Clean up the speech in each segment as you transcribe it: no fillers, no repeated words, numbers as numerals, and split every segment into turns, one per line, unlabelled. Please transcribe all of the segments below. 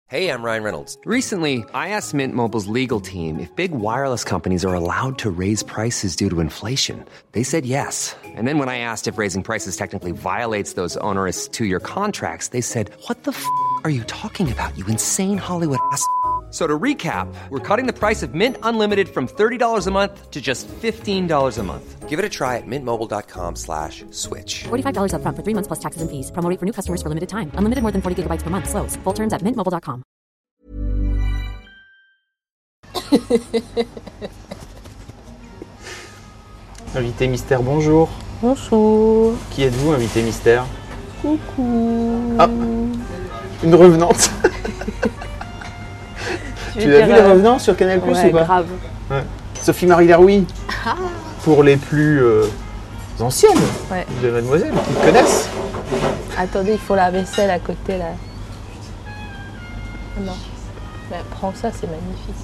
Hey, I'm Ryan Reynolds.
Recently, I asked Mint Mobile's legal team if big wireless companies are allowed to raise prices due to inflation. They said yes. And then when I asked if raising prices technically violates those onerous two-year contracts, they said, "What the f*** are you talking about, you insane Hollywood ass?" So to recap, we're cutting the price of Mint Unlimited from $30 a month to just $15 a month.
Give it a try at mintmobile.com/switch.
$45 up front for 3 months plus taxes and fees. Promo rate for new customers for limited time. Unlimited more than 40 gigabytes per month. Slows full terms at mintmobile.com.
Invité mystère, bonjour.
Bonjour.
Qui êtes-vous, invité mystère?
Coucou.
Ah, une revenante. Tu l'as vu, les revenants sur Canal+ ou pas?
Grave.
Ouais. Sophie-Marie Laroui. Pour les plus anciennes de Mademoiselle, qui te connaissent.
Attendez, il faut la vaisselle à côté là. Non. Ben, prends ça, c'est magnifique.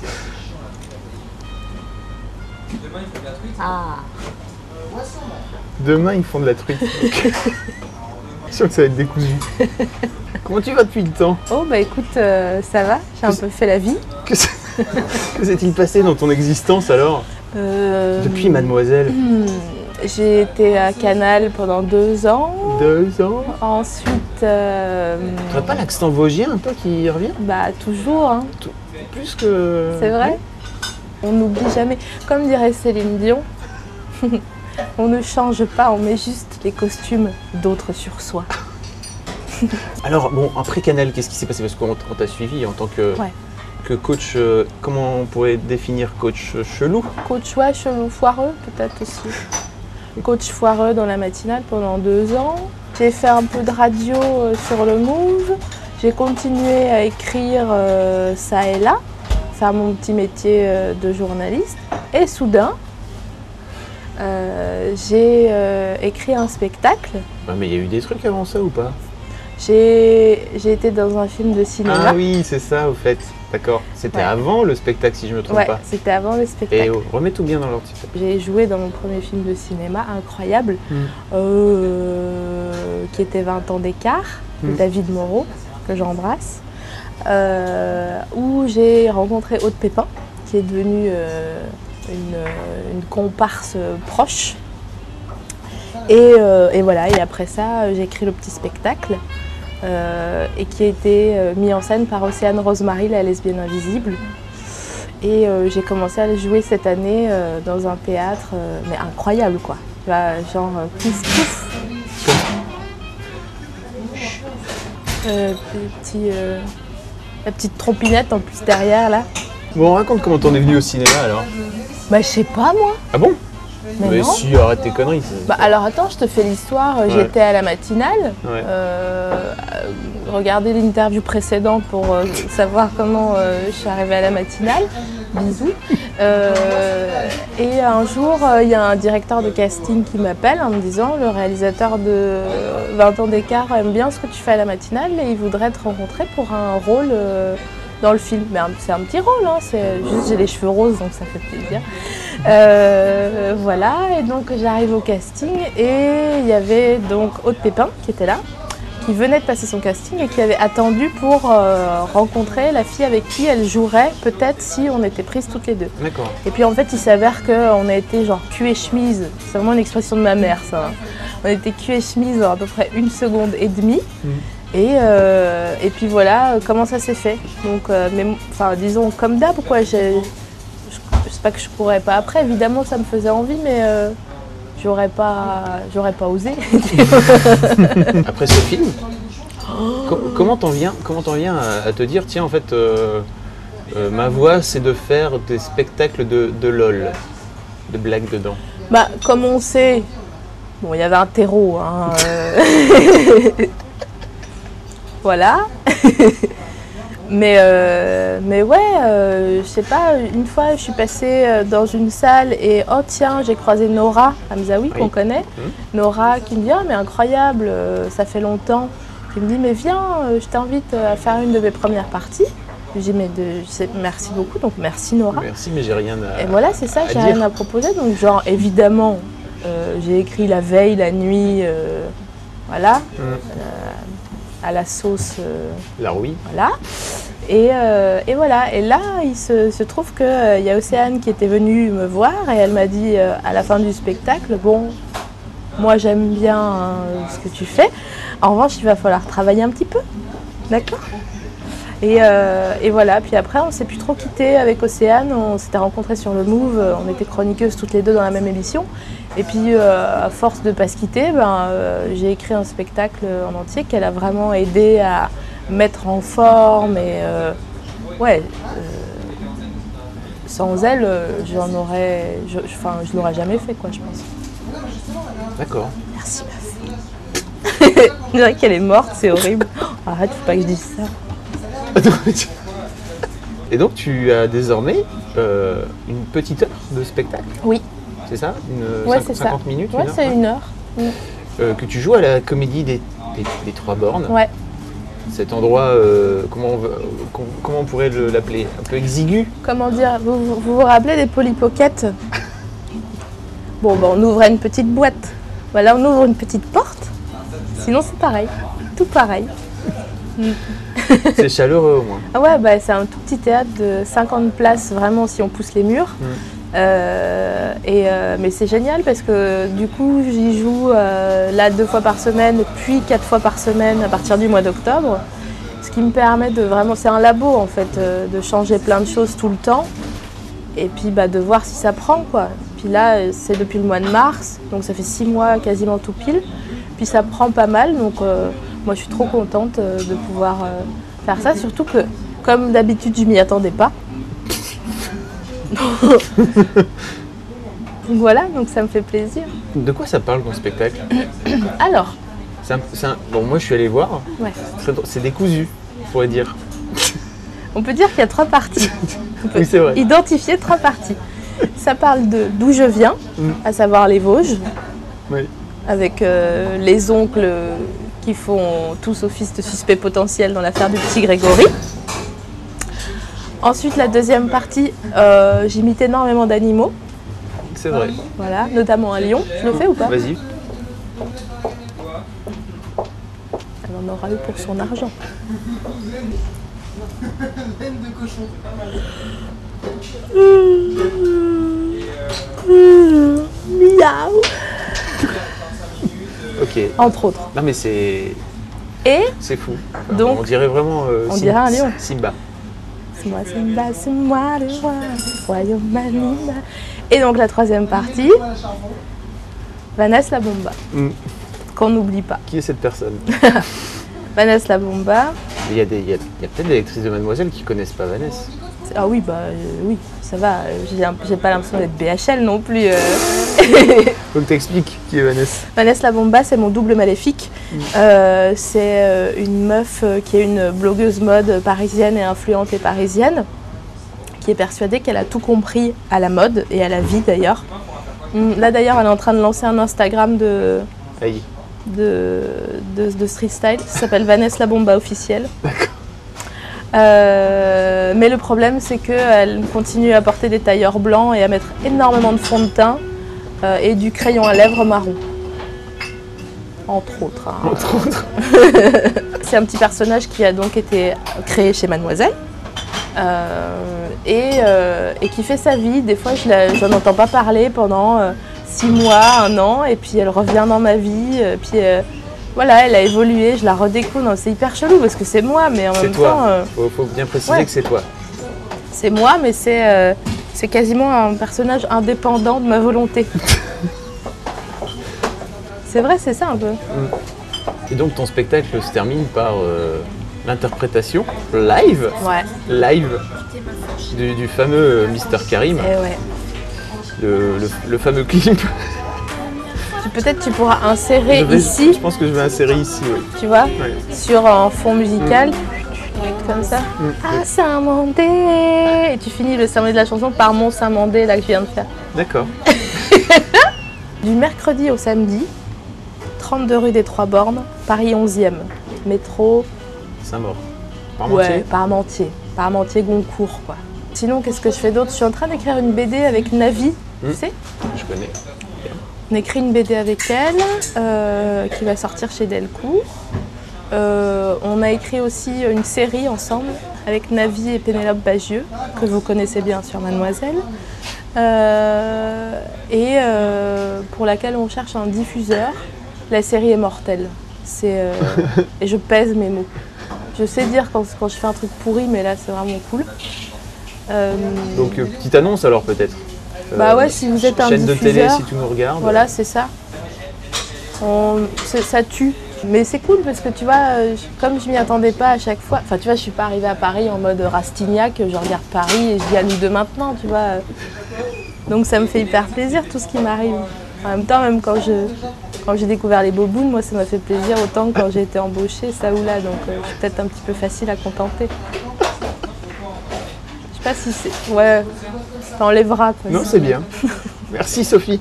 Demain, il faut de la truite.
Ah.
Demain, ils font de la truite. Je suis sûr que ça va être décousu. Comment tu vas depuis le temps?
Oh bah écoute, ça va, j'ai un peu fait la vie.
Que s'est-il passé dans ton existence alors? Depuis Mademoiselle?
J'ai été à Canal pendant 2 ans.
2 ans?
Ensuite...
T'as pas l'accent vosgien un peu qui revient?
Bah toujours, hein.
Plus que...
C'est vrai. On n'oublie jamais. Comme dirait Céline Dion, on ne change pas, on met juste les costumes d'autres sur soi.
Alors bon, après Canal, qu'est-ce qui s'est passé? Parce qu'on t'a suivi en tant que coach, comment on pourrait définir coach chelou?
Coach chelou, foireux peut-être aussi. Coach foireux dans la matinale pendant 2 ans. J'ai fait un peu de radio sur le Move. J'ai continué à écrire ça et là, faire mon petit métier de journaliste. Et soudain, j'ai écrit un spectacle.
Ah, mais il y a eu des trucs avant ça ou pas?
J'ai été dans un film de cinéma.
Ah oui, c'est ça au fait. D'accord. C'était avant le spectacle si je ne me trompe pas.
C'était avant le spectacle.
Et remets tout bien dans l'ordre.
J'ai joué dans mon premier film de cinéma incroyable, qui était 20 ans d'écart, de David Moreau, que j'embrasse, où j'ai rencontré Aude Pépin, qui est devenue une comparse proche. Et voilà, et après ça, j'ai écrit le petit spectacle et qui a été mis en scène par Océane Rosemary, la lesbienne invisible. Et j'ai commencé à le jouer cette année dans un théâtre, mais incroyable quoi. Genre pouf pouf. La petite trompinette en plus derrière là.
Bon, raconte comment t'en es venu au cinéma alors.
Bah je sais pas moi.
Ah bon?
Mais non.
Si, arrête tes conneries.
Bah alors attends, je te fais l'histoire. J'étais à la matinale. Regardez l'interview précédente pour savoir comment je suis arrivée à la matinale. Bisous. Et un jour, il y a un directeur de casting qui m'appelle en me disant: le réalisateur de 20 ans d'écart aime bien ce que tu fais à la matinale et il voudrait te rencontrer pour un rôle dans le film. Mais c'est un petit rôle, hein. C'est juste j'ai les cheveux roses donc ça fait plaisir. Voilà, et donc j'arrive au casting et il y avait donc Aude Pépin qui était là, qui venait de passer son casting et qui avait attendu pour rencontrer la fille avec qui elle jouerait peut-être si on était prises toutes les deux.
D'accord.
Et puis en fait il s'avère qu'on a été genre cul et chemise, c'est vraiment une expression de ma mère ça. On a été cul et chemise en à peu près 1 seconde et demie. Et puis voilà comment ça s'est fait. Donc, disons comme d'hab, quoi. Je sais pas que je pourrais pas après. Évidemment, ça me faisait envie, mais j'aurais pas osé.
Après ce film, comment t'en viens à te dire tiens en fait ma voix c'est de faire des spectacles de LOL, de blagues dedans.
Bah comme on sait, bon il y avait un terreau, hein. Voilà. Mais ouais, je sais pas, une fois je suis passée dans une salle et oh tiens, j'ai croisé Nora Hamzaoui qu'on connaît. Nora qui me dit: oh mais incroyable, ça fait longtemps. Qui me dit: mais viens, je t'invite à faire une de mes premières parties. Je dis: mais merci beaucoup, donc merci Nora.
Merci, mais j'ai rien à.
Et voilà, c'est ça, j'ai rien à proposer. Donc genre évidemment, j'ai écrit la veille, la nuit, voilà. À la sauce
Laroui.
Voilà. Et voilà, et là il se trouve qu'il y a Océane qui était venue me voir et elle m'a dit à la fin du spectacle, bon, moi j'aime bien ce que tu fais, en revanche il va falloir travailler un petit peu, d'accord ? Et voilà, puis après on s'est plus trop quitté avec Océane, on s'était rencontrés sur le Move, on était chroniqueuses toutes les deux dans la même émission. Et puis à force de ne pas se quitter, j'ai écrit un spectacle en entier qu'elle a vraiment aidé à mettre en forme. Et sans elle, je l'aurais jamais fait, quoi, je pense.
D'accord.
Merci, meuf. Je dirais qu'elle est morte, c'est horrible. Arrête, faut pas que je dise ça.
Et donc tu as désormais une petite heure de spectacle.
Oui.
C'est ça,
c'est
50
ça.
minutes.
Ouais, c'est 1 heure.
Que tu joues à la Comédie des Trois Bornes.
Ouais.
Cet endroit, comment on pourrait l'appeler? Un peu exigu?
Comment dire, vous rappelez des Polly Pocket? Bon, on ouvrait une petite boîte. Voilà, on ouvre une petite porte. Sinon, c'est pareil. Tout pareil.
C'est chaleureux au moins.
Ah ouais, c'est un tout petit théâtre de 50 places, vraiment, si on pousse les murs. Mais c'est génial parce que du coup, j'y joue là 2 fois par semaine, puis 4 fois par semaine à partir du mois d'octobre. Ce qui me permet de vraiment, c'est un labo en fait, de changer plein de choses tout le temps. Et puis de voir si ça prend, quoi. Puis là, c'est depuis le mois de mars, donc ça fait 6 mois quasiment tout pile. Puis ça prend pas mal, donc moi je suis trop contente de pouvoir faire ça. Surtout que, comme d'habitude, je m'y attendais pas. Donc voilà, donc ça me fait plaisir.
De quoi ça parle ton spectacle?
Alors,
bon, moi je suis allé voir.
Ouais.
C'est décousu, on pourrait dire.
On peut dire qu'il y a 3 parties. On peut
Oui, c'est vrai.
identifier 3 parties. Ça parle d'où je viens, à savoir les Vosges,
Oui.
avec les oncles qui font tous office de suspect potentiel dans l'affaire du petit Grégory. Ensuite, la deuxième partie, j'imite énormément d'animaux.
C'est vrai.
Voilà, notamment un lion. Je le fais ou pas?
Vas-y.
Elle en aura eu pour son argent. Miaou.
Ok.
Entre autres.
Non mais c'est fou. Enfin,
Donc,
on dirait vraiment
on dirait un lion.
Simba.
C'est moi Simba, c'est moi le roi, royaume animal. Et donc la troisième partie, Vanessa la Bomba, qu'on n'oublie pas.
Qui est cette personne?
Vanessa la Bomba.
Il y a peut-être des lectrices de Mademoiselle qui connaissent pas Vanessa.
Ah oui, oui, ça va. J'ai pas l'impression d'être BHL non plus.
Faut que t'expliques qui est Vanessa.
Vanessa la Bomba, c'est mon double maléfique. C'est une meuf qui est une blogueuse mode parisienne et influente et parisienne, qui est persuadée qu'elle a tout compris à la mode et à la vie d'ailleurs. Là d'ailleurs, elle est en train de lancer un Instagram de street style, ça s'appelle Vanessa la Bomba officielle.
D'accord.
Mais le problème, c'est qu'elle continue à porter des tailleurs blancs et à mettre énormément de fond de teint et du crayon à lèvres marron. Entre autres. Hein.
Entre autres.
C'est un petit personnage qui a donc été créé chez Mademoiselle et qui fait sa vie. Des fois, je n'en entends pas parler pendant 6 mois, 1 an, et puis elle revient dans ma vie. Puis voilà, elle a évolué, je la redécouvre. Non, c'est hyper chelou parce que c'est moi, mais en même temps...
Faut bien préciser que c'est toi.
C'est moi, mais c'est quasiment un personnage indépendant de ma volonté. C'est vrai, c'est ça un peu.
Et donc ton spectacle se termine par l'interprétation live du fameux Mr Karim.
Et ouais.
Le fameux clip.
Peut-être tu pourras insérer ici.
Je pense que je vais insérer ici, oui.
Tu vois,
ouais.
Sur un fond musical, comme ça. Ah, Saint-Mandé. Et tu finis le Saint-Mandé de la chanson par mon Saint-Mandé, là que je viens de faire.
D'accord.
Du mercredi au samedi, 32 rue des Trois Bornes, Paris 11e. Métro.
Saint-Maur. Parmentier.
Ouais, Parmentier, Goncourt, quoi. Sinon, qu'est-ce que je fais d'autre? Je suis en train d'écrire une BD avec Navi, tu sais?
Je connais.
On écrit une BD avec elle, qui va sortir chez Delcourt. On a écrit aussi une série ensemble avec Navi et Pénélope Bagieux, que vous connaissez bien sur Mademoiselle, et pour laquelle on cherche un diffuseur. La série est mortelle. Et je pèse mes mots. Je sais dire quand je fais un truc pourri, mais là c'est vraiment cool.
Donc petite annonce alors peut-être.
Bah ouais, si vous êtes un
chaîne
diffuseur,
de télé, si tu nous regardes.
Voilà, c'est ça. Ça tue. Mais c'est cool parce que tu vois, comme je m'y attendais pas à chaque fois, enfin tu vois, je suis pas arrivée à Paris en mode Rastignac, je regarde Paris et je dis à nous deux maintenant, tu vois. Donc ça me fait hyper plaisir tout ce qui m'arrive. En même temps, même quand j'ai découvert les bobounes, moi ça m'a fait plaisir autant que quand j'ai été embauchée, ça ou là, donc je suis peut-être un petit peu facile à contenter. Je sais pas si c'est... Ouais, ça enlèvera quoi.
Non, c'est bien. Merci Sophie.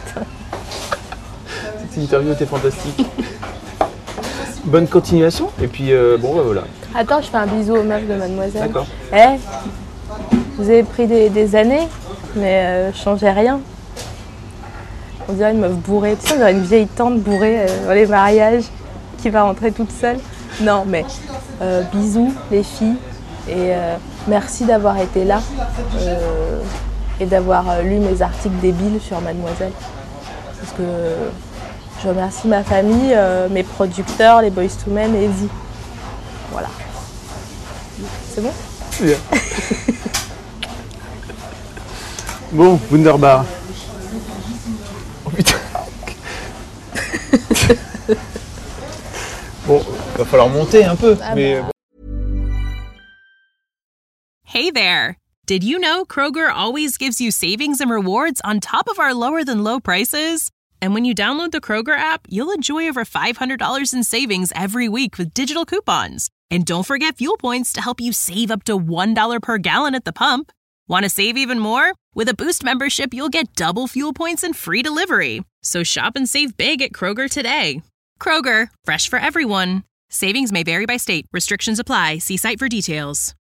Cette interview était fantastique. Bonne continuation, et puis voilà.
Attends, je fais un bisou aux meufs de Mademoiselle.
D'accord.
Vous avez pris des années, mais changez rien. On dirait une meuf bourrée, tu sais, on dirait une vieille tante bourrée dans les mariages qui va rentrer toute seule. Non, mais bisous les filles, et merci d'avoir été là et d'avoir lu mes articles débiles sur Mademoiselle. Parce que je remercie ma famille, mes producteurs, les Boyz II Men et vous. Voilà. C'est bon ?
C'est bien. Bon, Wunderbar. Oh putain. Bon, il va falloir monter un peu, mais...
Hey there! Did you know Kroger always gives you savings and rewards on top of our lower-than-low prices? And when you download the Kroger app, you'll enjoy over $500 in savings every week with digital coupons. And don't forget fuel points to help you save up to $1 per gallon at the pump. Want to save even more? With a Boost membership, you'll get double fuel points and free delivery. So shop and save big at Kroger today. Kroger, fresh for everyone. Savings may vary by state. Restrictions apply. See site for details.